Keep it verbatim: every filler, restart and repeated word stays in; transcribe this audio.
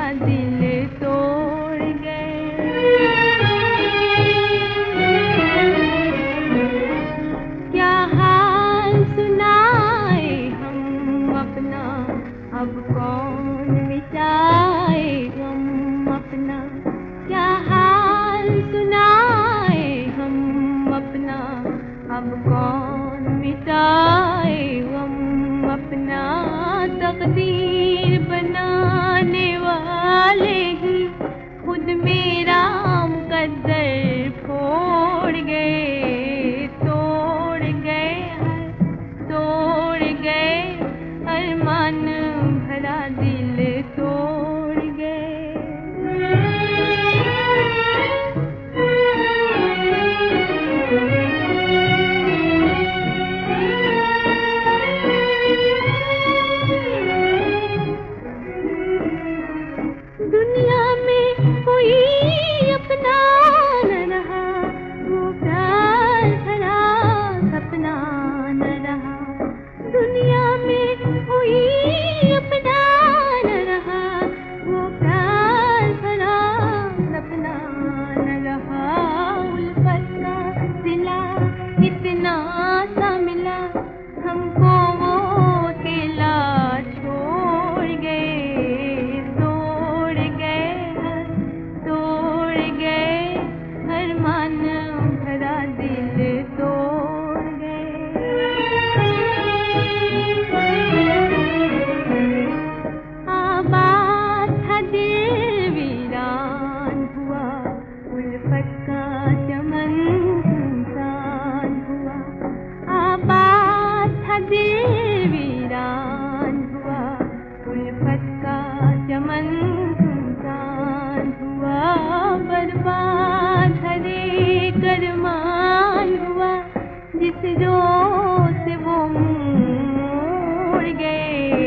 दिल तोड़ गए। क्या हाल सुनाए हम अपना, अब कौन मिटाए गम अपना। क्या हाल सुनाए हम अपना, अब कौन मिटाए गम अपना। तकदीर बनाने वाले ही खुद मेरा मुकद्दर फोड़ गए। तोड़ गए तोड़ गए अरमान भरा दिल तोड़ गए। दुनिया में कोई अपना न रहा, वो प्यार भरा सपना न रहा। दुनिया में कोई अपना न रहा, वो प्यार भरा सपना न रहा। उल्फत का सिला इतना सा मिला, हमको वो अकेला छोड़ गए। तोड़ गए तोड़ गए अरमान भरा दिल तोड़ गए। आबाद था दिल वीरान हुआ, उल्फत का चमन सुनसान हुआ। आबाद था दिल वीरान हुआ, उल्फत का चमन सुनसान हुआ। बर्बाद हर एक अरमान हुआ, जिस जो से वो मोड़ गए।